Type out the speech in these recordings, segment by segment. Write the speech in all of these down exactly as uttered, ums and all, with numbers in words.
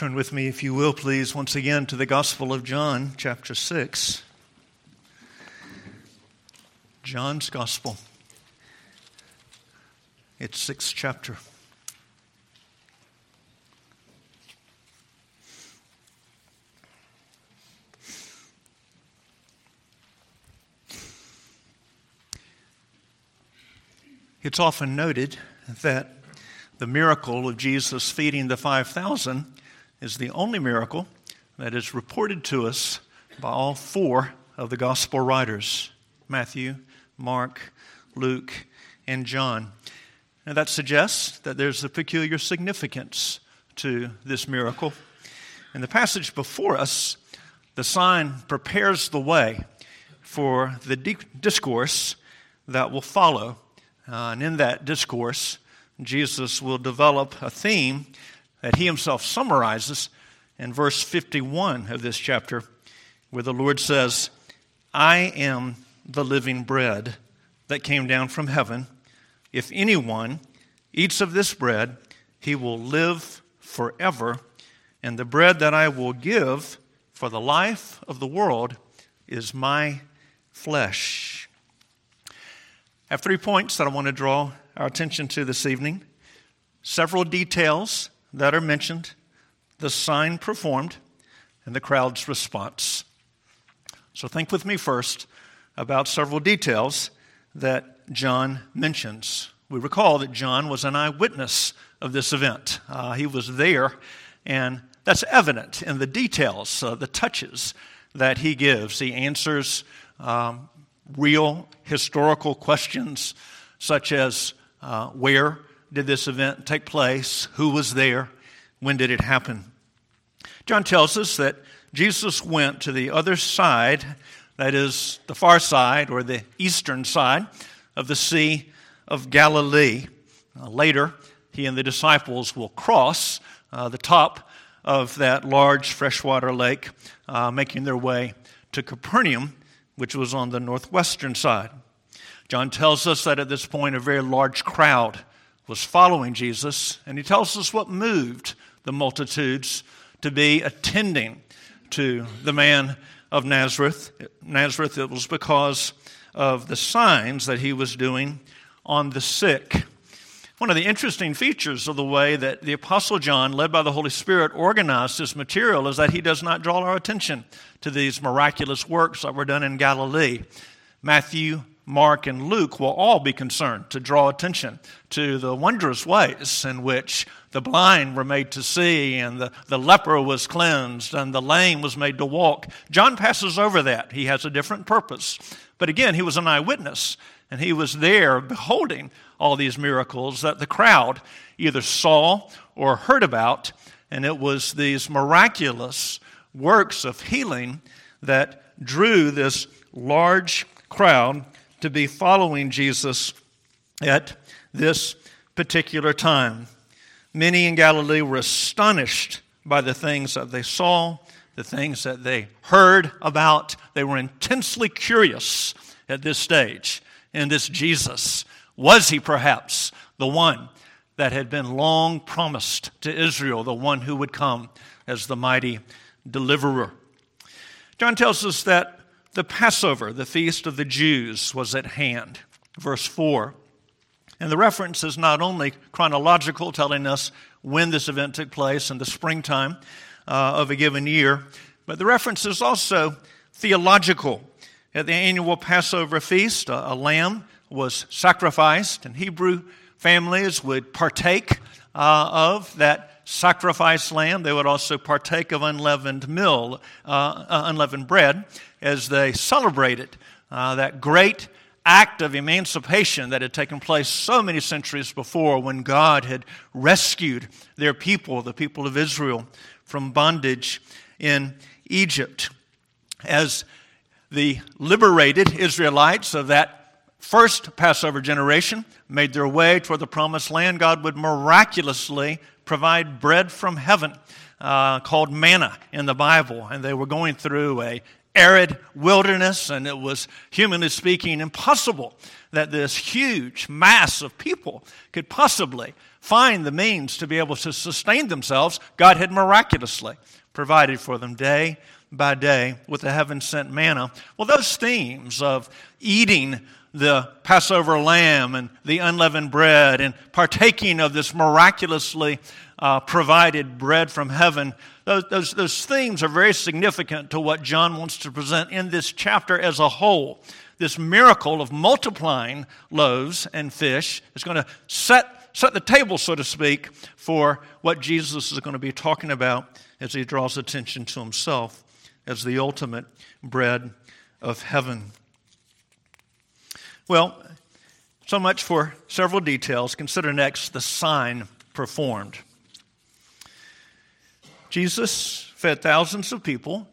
Turn with me, if you will, please, once again to the Gospel of John, chapter six. John's Gospel, its sixth chapter. It's often noted that the miracle of Jesus feeding the five thousand is the only miracle that is reported to us by all four of the gospel writers, Matthew, Mark, Luke, and John. And that suggests that there's a peculiar significance to this miracle. In the passage before us, the sign prepares the way for the discourse that will follow. Uh, and in that discourse, Jesus will develop a theme that he himself summarizes in verse fifty-one of this chapter, where the Lord says, "I am the living bread that came down from heaven. If anyone eats of this bread, he will live forever. And the bread that I will give for the life of the world is my flesh." I have three points that I want to draw our attention to this evening. Several details that are mentioned, the sign performed, and the crowd's response. So think with me first about several details that John mentions. We recall that John was an eyewitness of this event. Uh, he was there, and that's evident in the details, uh, the touches that he gives. He answers um, real historical questions such as uh, where did this event take place? Who was there? When did it happen? John tells us that Jesus went to the other side, that is the far side or the eastern side of the Sea of Galilee. Uh, later, he and the disciples will cross uh, the top of that large freshwater lake, uh, making their way to Capernaum, which was on the northwestern side. John tells us that at this point a very large crowd was following Jesus, and he tells us what moved the multitudes to be attending to the man of Nazareth. Nazareth, it was because of the signs that he was doing on the sick. One of the interesting features of the way that the Apostle John, led by the Holy Spirit, organized this material is that he does not draw our attention to these miraculous works that were done in Galilee. Matthew, Mark, and Luke will all be concerned to draw attention to the wondrous ways in which the blind were made to see and the, the leper was cleansed and the lame was made to walk. John passes over that. He has a different purpose. But again, he was an eyewitness, and he was there beholding all these miracles that the crowd either saw or heard about, and it was these miraculous works of healing that drew this large crowd to be following Jesus at this particular time. Many in Galilee were astonished by the things that they saw, the things that they heard about. They were intensely curious at this stage in this Jesus. Was he perhaps the one that had been long promised to Israel, the one who would come as the mighty deliverer? John tells us that the Passover, the feast of the Jews, was at hand. Verse four. And the reference is not only chronological, telling us when this event took place in the springtime uh, of a given year, but the reference is also theological. At the annual Passover feast, a, a lamb was sacrificed, and Hebrew families would partake uh, of that sacrificed lamb. They would also partake of unleavened meal, uh, uh, unleavened bread, as they celebrated uh, that great act of emancipation that had taken place so many centuries before, when God had rescued their people, the people of Israel, from bondage in Egypt. As the liberated Israelites of that first Passover generation made their way toward the promised land, God would miraculously provide bread from heaven uh, called manna in the Bible. And they were going through a arid wilderness, and it was, humanly speaking, impossible that this huge mass of people could possibly find the means to be able to sustain themselves, God had miraculously provided for them day by day with the heaven-sent manna. Well, those themes of eating the Passover lamb and the unleavened bread and partaking of this miraculously uh, provided bread from heaven, those, those, those themes are very significant to what John wants to present in this chapter as a whole. This miracle of multiplying loaves and fish is going to set, set the table, so to speak, for what Jesus is going to be talking about as he draws attention to himself as the ultimate bread of heaven. Well, so much for several details. Consider next the sign performed. Jesus fed thousands of people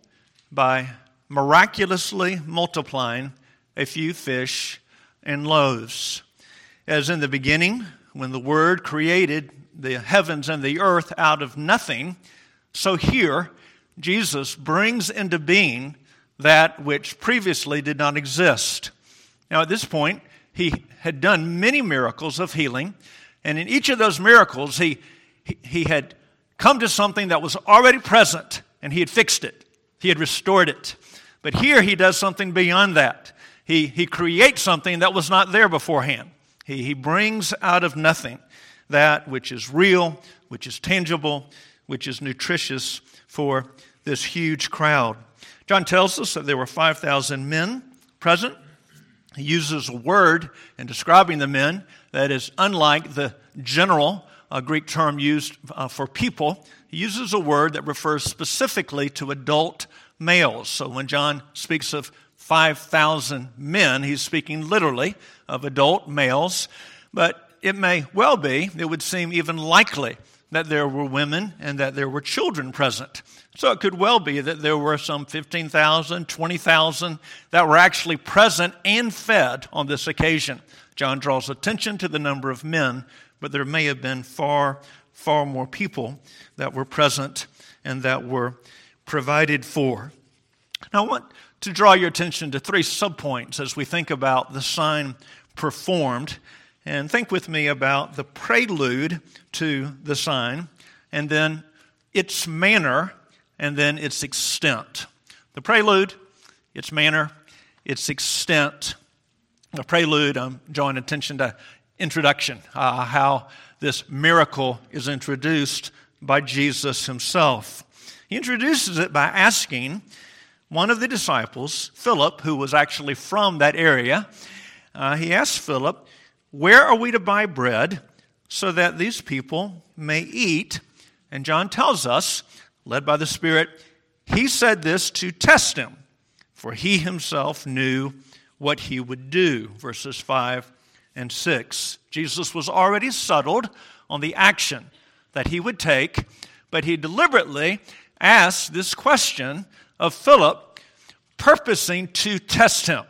by miraculously multiplying a few fish and loaves. As in the beginning, when the Word created the heavens and the earth out of nothing, so here Jesus brings into being that which previously did not exist. Now, at this point, he had done many miracles of healing, and in each of those miracles, he, he, he had come to something that was already present, and he had fixed it. He had restored it. But here he does something beyond that. He, he creates something that was not there beforehand. He, he brings out of nothing that which is real, which is tangible, which is nutritious for this huge crowd. John tells us that there were five thousand men present. He uses a word in describing the men that is unlike the general uh, Greek term used uh, for people. He uses a word that refers specifically to adult males. So when John speaks of five thousand men, he's speaking literally of adult males. But it may well be, it would seem even likely, that there were women and that there were children present. So it could well be that there were some fifteen thousand, twenty thousand that were actually present and fed on this occasion. John draws attention to the number of men, but there may have been far, far more people that were present and that were provided for. Now I want to draw your attention to three subpoints as we think about the sign performed. And think with me about the prelude to the sign, and then its manner, and then its extent. The prelude, its manner, its extent. The prelude, I'm drawing attention to introduction, uh, how this miracle is introduced by Jesus himself. He introduces it by asking one of the disciples, Philip, who was actually from that area, uh, he asked Philip, "Where are we to buy bread so that these people may eat?" And John tells us, led by the Spirit, he said this to test him, for he himself knew what he would do. Verses five and six. Jesus was already settled on the action that he would take, but he deliberately asked this question of Philip, purposing to test him.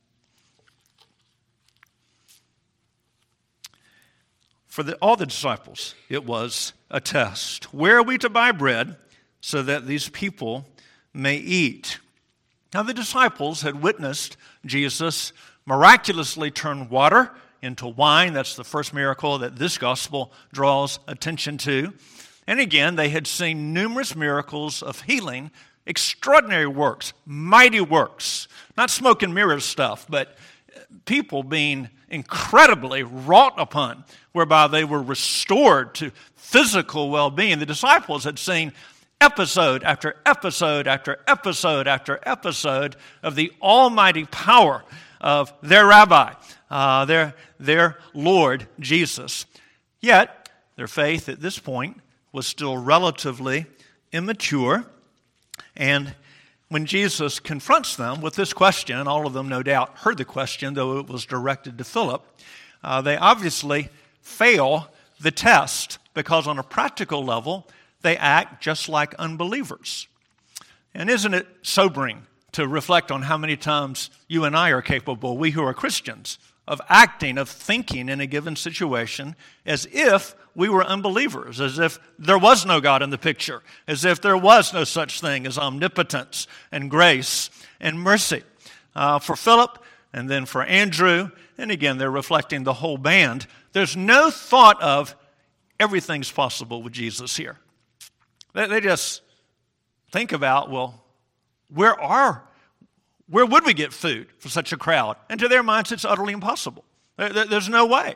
For the, all the disciples, it was a test. Where are we to buy bread so that these people may eat? Now the disciples had witnessed Jesus miraculously turn water into wine. That's the first miracle that this gospel draws attention to. And again, they had seen numerous miracles of healing, extraordinary works, mighty works. Not smoke and mirrors stuff, but people being incredibly wrought upon, whereby they were restored to physical well-being. The disciples had seen episode after episode after episode after episode of the almighty power of their rabbi, uh, their, their Lord Jesus. Yet, their faith at this point was still relatively immature, and when Jesus confronts them with this question, all of them no doubt heard the question, though it was directed to Philip, uh, they obviously fail the test because on a practical level, they act just like unbelievers. And isn't it sobering to reflect on how many times you and I are capable, we who are Christians, of acting, of thinking in a given situation as if we were unbelievers, as if there was no God in the picture, as if there was no such thing as omnipotence and grace and mercy. Uh, for Philip and then for Andrew, and again, they're reflecting the whole band, there's no thought of everything's possible with Jesus here. They, they just think about, well, where are, where would we get food for such a crowd? And to their minds, it's utterly impossible. There, there, there's no way.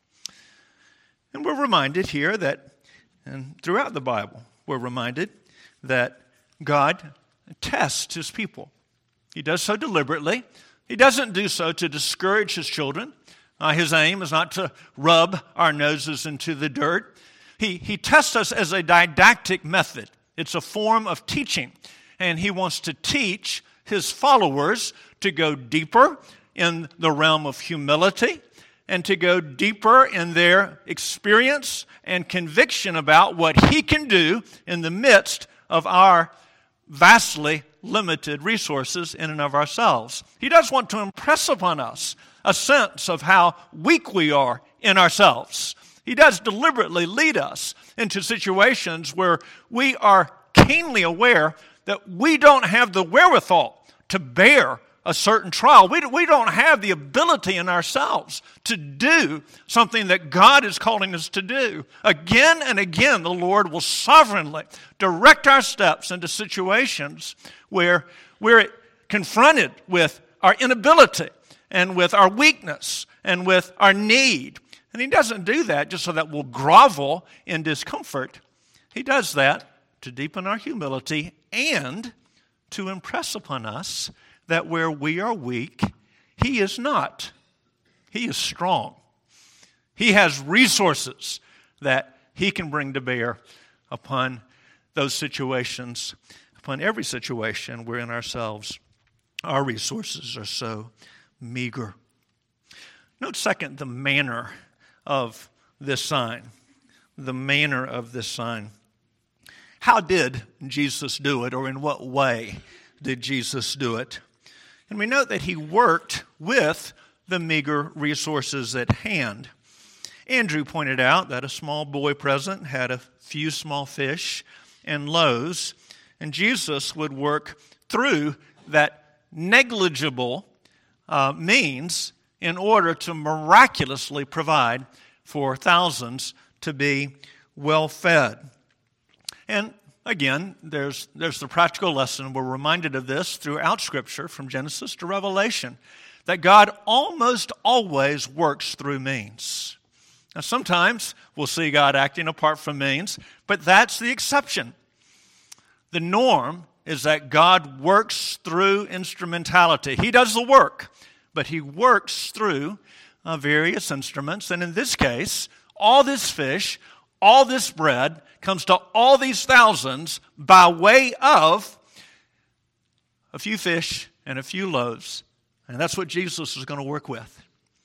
And we're reminded here that, and throughout the Bible, we're reminded that God tests his people. He does so deliberately. He doesn't do so to discourage his children. Uh, his aim is not to rub our noses into the dirt. He, he tests us as a didactic method. It's a form of teaching. And he wants to teach his followers to go deeper in the realm of humility and to go deeper in their experience and conviction about what he can do in the midst of our vastly limited resources in and of ourselves. He does want to impress upon us a sense of how weak we are in ourselves. He does deliberately lead us into situations where we are keenly aware that we don't have the wherewithal to bear a certain trial. We, we don't have the ability in ourselves to do something that God is calling us to do. Again and again, the Lord will sovereignly direct our steps into situations where we're confronted with our inability and with our weakness and with our need. And he doesn't do that just so that we'll grovel in discomfort. He does that to deepen our humility and to impress upon us that where we are weak, he is not. He is strong. He has resources that he can bring to bear upon those situations, upon every situation where in ourselves our resources are so meager. Note second, the manner of this sign. The manner of this sign. How did Jesus do it, or in what way did Jesus do it? And we note that he worked with the meager resources at hand. Andrew pointed out that a small boy present had a few small fish and loaves, and Jesus would work through that negligible uh, means in order to miraculously provide for thousands to be well fed. And again, there's, there's the practical lesson. We're reminded of this throughout Scripture, from Genesis to Revelation, that God almost always works through means. Now, sometimes we'll see God acting apart from means, but that's the exception. The norm is that God works through instrumentality. He does the work, but he works through uh, various instruments. And in this case, all this fish, all this bread comes to all these thousands by way of a few fish and a few loaves. And that's what Jesus is going to work with.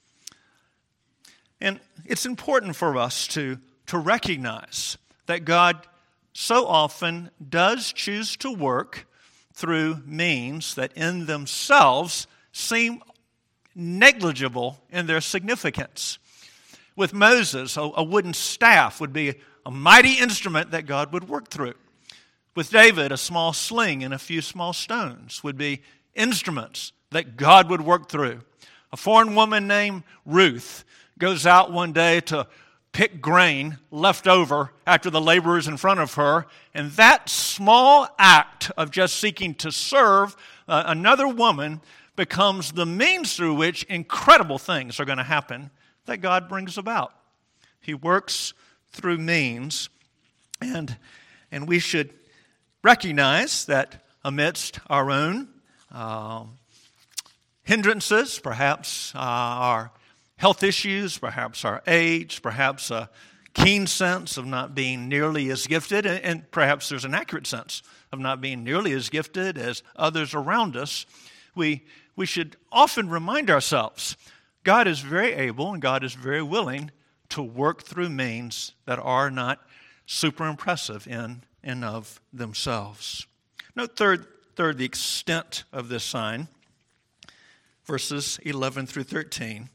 And it's important for us to, to recognize that God so often does choose to work through means that in themselves seem negligible in their significance. With Moses, a, a wooden staff would be a mighty instrument that God would work through. With David, a small sling and a few small stones would be instruments that God would work through. A foreign woman named Ruth goes out one day to pick grain left over after the laborers in front of her, and that small act of just seeking to serve uh, another woman becomes the means through which incredible things are going to happen that God brings about. He works through means, and, and we should recognize that amidst our own uh, hindrances, perhaps uh, our health issues, perhaps our age, perhaps a keen sense of not being nearly as gifted, and, and perhaps there's an accurate sense of not being nearly as gifted as others around us, we, we should often remind ourselves God is very able and God is very willing to work through means that are not super impressive in and of themselves. Note third, third, the extent of this sign, verses eleven through thirteen.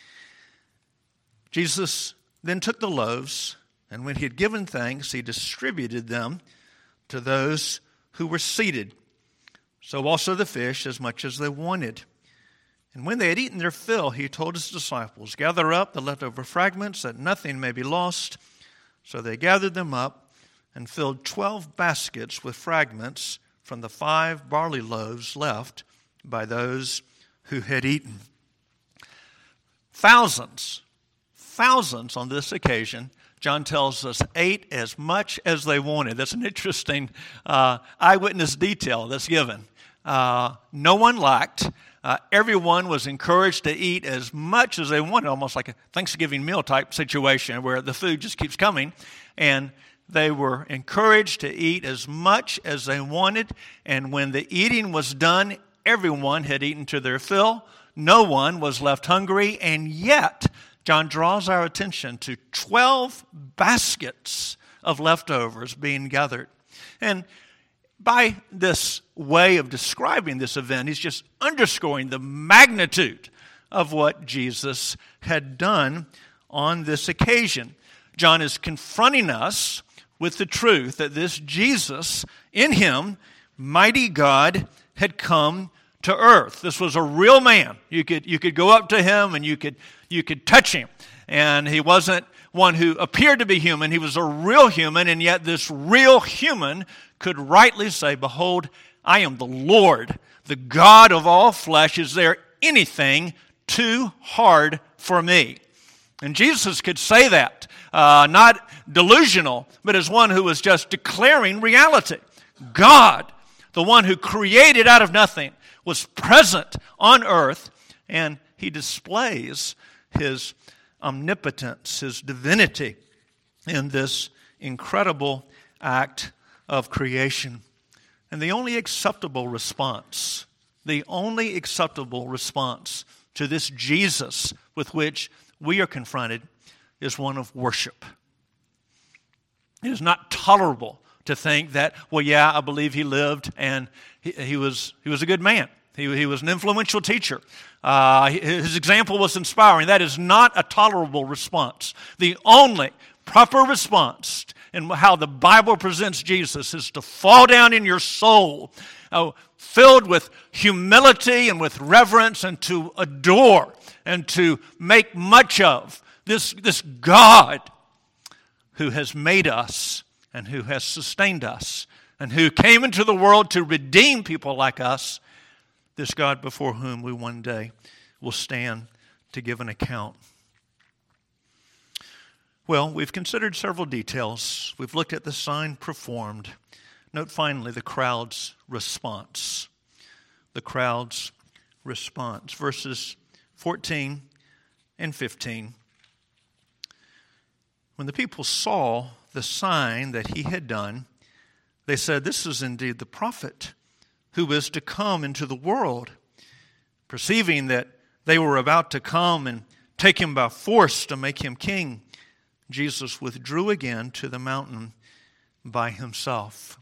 Jesus then took the loaves, and when he had given thanks, he distributed them to those who were seated. So also the fish, as much as they wanted. And when they had eaten their fill, he told his disciples, "Gather up the leftover fragments, that nothing may be lost, So they gathered them up and filled twelve baskets with fragments from the five barley loaves left by those who had eaten. Thousands, thousands on this occasion, John tells us, ate as much as they wanted. That's an interesting uh, eyewitness detail that's given. Uh, no one lacked. Uh, everyone was encouraged to eat as much as they wanted, almost like a Thanksgiving meal type situation where the food just keeps coming. And they were encouraged to eat as much as they wanted. And when the eating was done, everyone had eaten to their fill. No one was left hungry. And yet, John draws our attention to twelve baskets of leftovers being gathered. And by this way of describing this event, he's just underscoring the magnitude of what Jesus had done on this occasion. John is confronting us with the truth that this Jesus, in him, mighty God, had come to earth. This was a real man. You could you could go up to him and you could you could touch him. And he wasn't one who appeared to be human. He was a real human, and yet this real human could rightly say, "Behold, I am the Lord, the God of all flesh. Is there anything too hard for me?" And Jesus could say that, uh, not delusional, but as one who was just declaring reality. God, the one who created out of nothing, was present on earth, and he displays his omnipotence, his divinity in this incredible act of creation. And the only acceptable response, the only acceptable response to this Jesus with which we are confronted is one of worship. It is not tolerable to think that, well, yeah, I believe he lived and he, he was he was a good man. He, he was an influential teacher. Uh, his example was inspiring. That is not a tolerable response. The only proper response in how the Bible presents Jesus is to fall down in your soul, uh, filled with humility and with reverence, and to adore and to make much of this, this God who has made us and who has sustained us and who came into the world to redeem people like us, this God before whom we one day will stand to give an account. Well, we've considered several details. We've looked at the sign performed. Note finally the crowd's response. The crowd's response. Verses fourteen and fifteen. When the people saw the sign that he had done, they said, "This is indeed the prophet who is to come into the world." Perceiving that they were about to come and take him by force to make him king, Jesus withdrew again to the mountain by himself.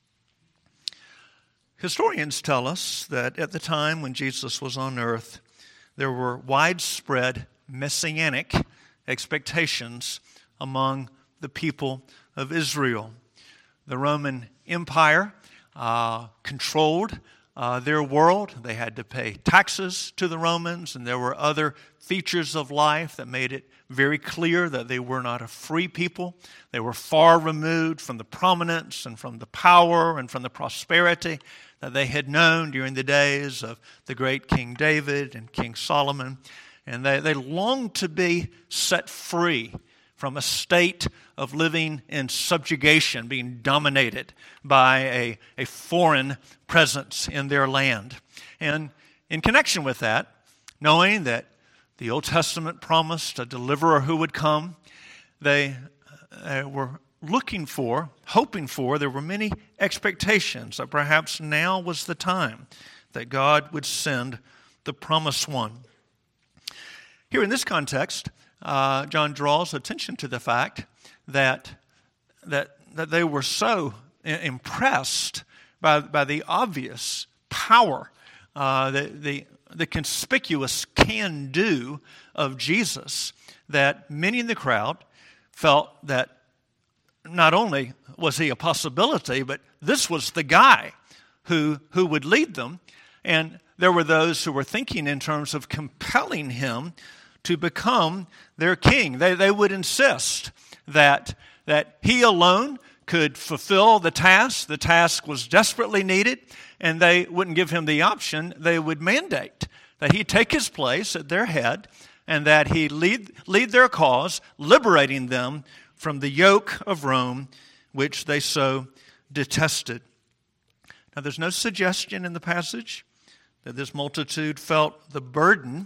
Historians tell us that at the time when Jesus was on earth, there were widespread messianic expectations among the people of Israel. The Roman Empire uh, controlled uh, their world. They had to pay taxes to the Romans, and there were other features of life that made it very clear that they were not a free people. They were far removed from the prominence and from the power and from the prosperity that they had known during the days of the great King David and King Solomon. And they, they longed to be set free from a state of living in subjugation, being dominated by a, a foreign presence in their land. And in connection with that, knowing that the Old Testament promised a deliverer who would come, they uh, were looking for, hoping for, there were many expectations that perhaps now was the time that God would send the promised one. Here in this context, uh, John draws attention to the fact that that that they were so impressed by by the obvious power, uh, the the the conspicuous can-do of Jesus, that many in the crowd felt that not only was he a possibility, but this was the guy who who would lead them. And there were those who were thinking in terms of compelling him to become their king. They they would insist that that he alone could fulfill the task. The task was desperately needed, and they wouldn't give him the option. They would mandate that he take his place at their head and that he lead, lead their cause, liberating them from the yoke of Rome, which they so detested. Now, there's no suggestion in the passage that this multitude felt the burden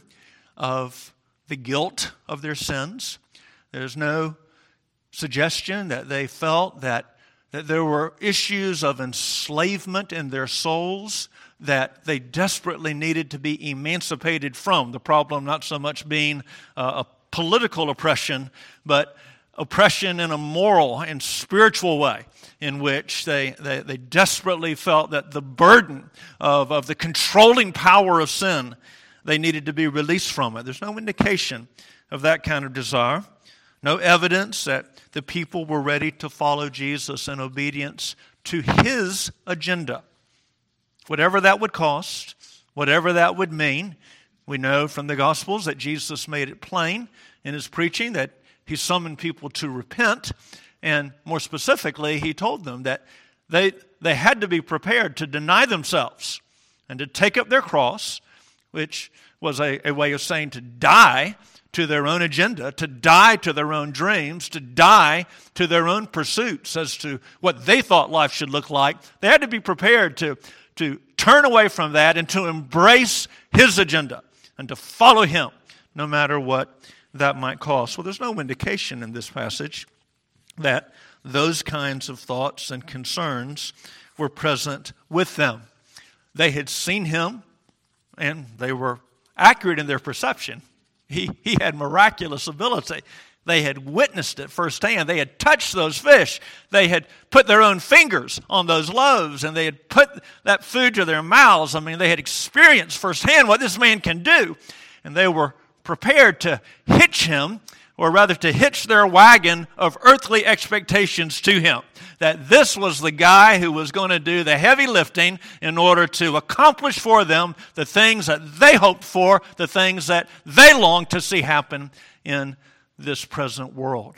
of the guilt of their sins. There's no suggestion that they felt that, that there were issues of enslavement in their souls that they desperately needed to be emancipated from. The problem not so much being uh, a political oppression, but oppression in a moral and spiritual way, in which they, they, they desperately felt that the burden of, of the controlling power of sin, they needed to be released from it. There's no indication of that kind of desire. No evidence that the people were ready to follow Jesus in obedience to his agenda. Whatever that would cost, whatever that would mean, we know from the Gospels that Jesus made it plain in his preaching that he summoned people to repent, and more specifically, he told them that they, they had to be prepared to deny themselves and to take up their cross, which was a, a way of saying to die to their own agenda, to die to their own dreams, to die to their own pursuits as to what they thought life should look like. They had to be prepared to, to turn away from that and to embrace his agenda and to follow him, no matter what that might cost. Well, there's no indication in this passage that those kinds of thoughts and concerns were present with them. They had seen him, and they were accurate in their perception. He, he had miraculous ability. They had witnessed it firsthand. They had touched those fish. They had put their own fingers on those loaves, and they had put that food to their mouths. I mean, they had experienced firsthand what this man can do, and they were prepared to hitch him, or rather to hitch their wagon of earthly expectations to him. That this was the guy who was going to do the heavy lifting in order to accomplish for them the things that they hoped for, the things that they longed to see happen in this present world.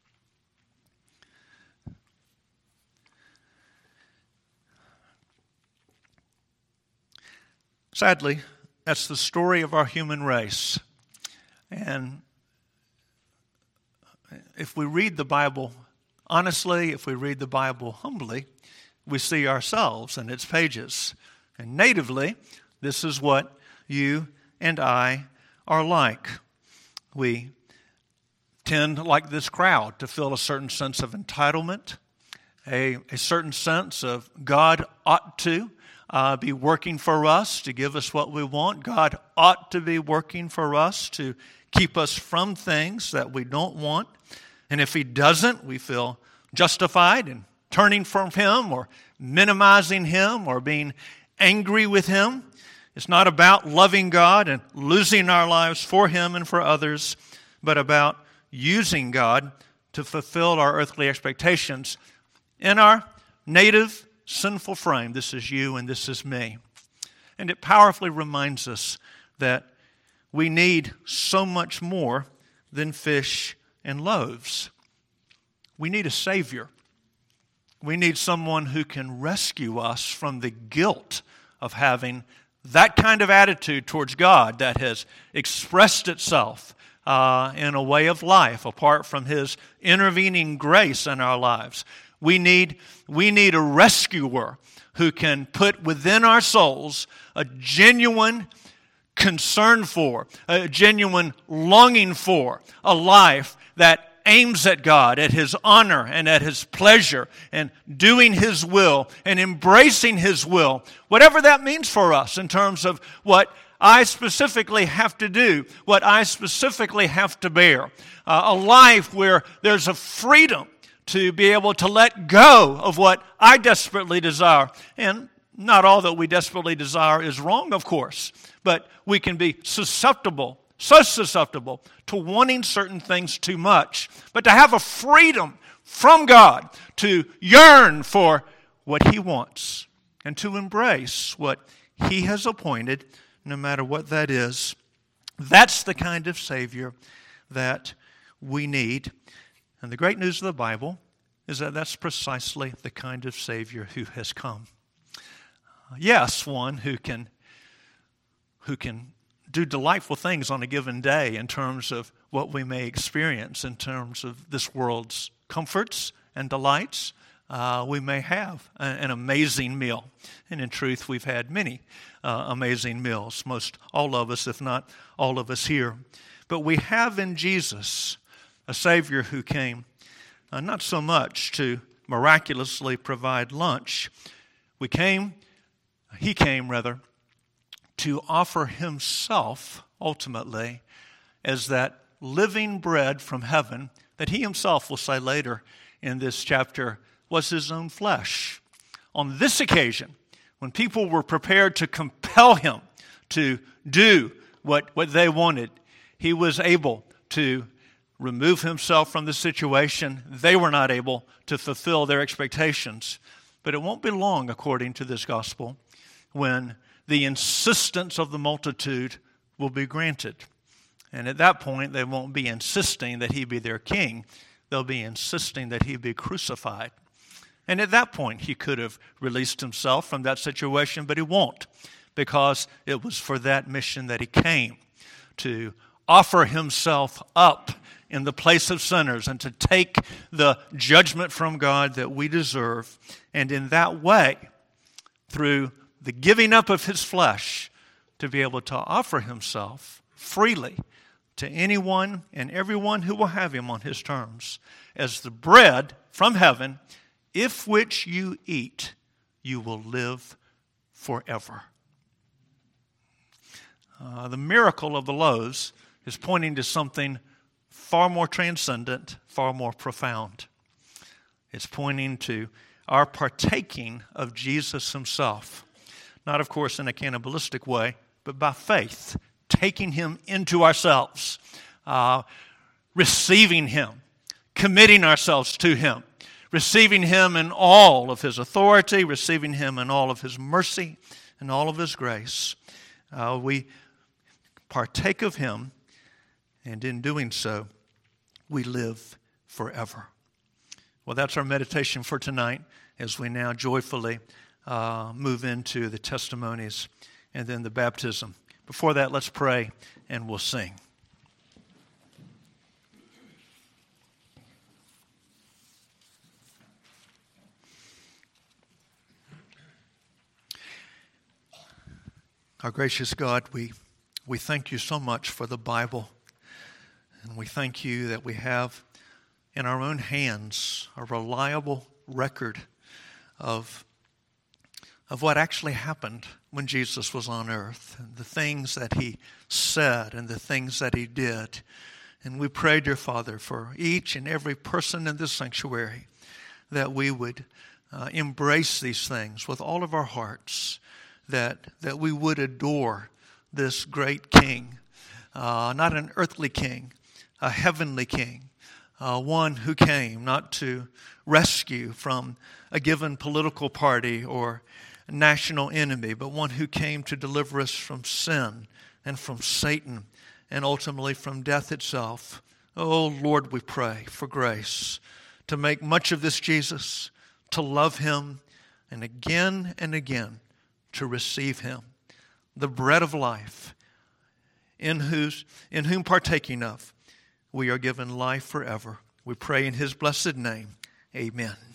Sadly, that's the story of our human race. And if we read the Bible honestly, if we read the Bible humbly, we see ourselves in its pages. And natively, this is what you and I are like. We tend, like this crowd, to feel a certain sense of entitlement, a, a certain sense of God ought to uh, be working for us to give us what we want. God ought to be working for us to keep us from things that we don't want. And if he doesn't, we feel justified in turning from him or minimizing him or being angry with him. It's not about loving God and losing our lives for him and for others, but about using God to fulfill our earthly expectations in our native sinful frame. This is you and this is me. And it powerfully reminds us that we need so much more than fish and loaves. We need a Savior. We need someone who can rescue us from the guilt of having that kind of attitude towards God that has expressed itself uh, in a way of life apart from his intervening grace in our lives. We need, we need a rescuer who can put within our souls a genuine concern for, a genuine longing for a life that aims at God, at his honor and at his pleasure, and doing his will and embracing his will, whatever that means for us in terms of what I specifically have to do, what I specifically have to bear. Uh, a life where there's a freedom to be able to let go of what I desperately desire. And not all that we desperately desire is wrong, of course, but we can be susceptible, so susceptible to wanting certain things too much. But to have a freedom from God to yearn for what he wants and to embrace what he has appointed, no matter what that is, that's the kind of Savior that we need. And the great news of the Bible is that that's precisely the kind of Savior who has come. Yes, one who can, who can do delightful things on a given day in terms of what we may experience in terms of this world's comforts and delights. Uh, we may have a, an amazing meal. And in truth, we've had many uh, amazing meals, most all of us, if not all of us here. But we have in Jesus a Savior who came uh, not so much to miraculously provide lunch. We came, he came rather, to offer himself ultimately as that living bread from heaven that he himself will say later in this chapter was his own flesh. On this occasion, when people were prepared to compel him to do what, what they wanted, he was able to remove himself from the situation. They were not able to fulfill their expectations. But it won't be long, according to this gospel, when the insistence of the multitude will be granted. And at that point, they won't be insisting that he be their king. They'll be insisting that he be crucified. And at that point, he could have released himself from that situation, but he won't, because it was for that mission that he came, to offer himself up in the place of sinners and to take the judgment from God that we deserve. And in that way, through the giving up of his flesh, to be able to offer himself freely to anyone and everyone who will have him on his terms as the bread from heaven, if which you eat, you will live forever. Uh, the miracle of the loaves is pointing to something far more transcendent, far more profound. It's pointing to our partaking of Jesus himself. Not, of course, in a cannibalistic way, but by faith, taking him into ourselves, uh, receiving him, committing ourselves to him, receiving him in all of his authority, receiving him in all of his mercy and all of his grace. Uh, we partake of him, and in doing so, we live forever. Well, that's our meditation for tonight as we now joyfully uh, move into the testimonies and then the baptism. Before that, let's pray and we'll sing. Our gracious God, we, we thank you so much for the Bible. And we thank you that we have in our own hands a reliable record of, of what actually happened when Jesus was on earth, and the things that he said and the things that he did. And we pray, dear Father, for each and every person in this sanctuary, that we would uh, embrace these things with all of our hearts, that, that we would adore this great King, uh, not an earthly king, a heavenly king, uh, one who came not to rescue from a given political party or national enemy, but one who came to deliver us from sin and from Satan and ultimately from death itself. Oh, Lord, we pray for grace to make much of this Jesus, to love him, and again and again to receive him, the bread of life, in whose in whom partaking of, we are given life forever. We pray in his blessed name. Amen.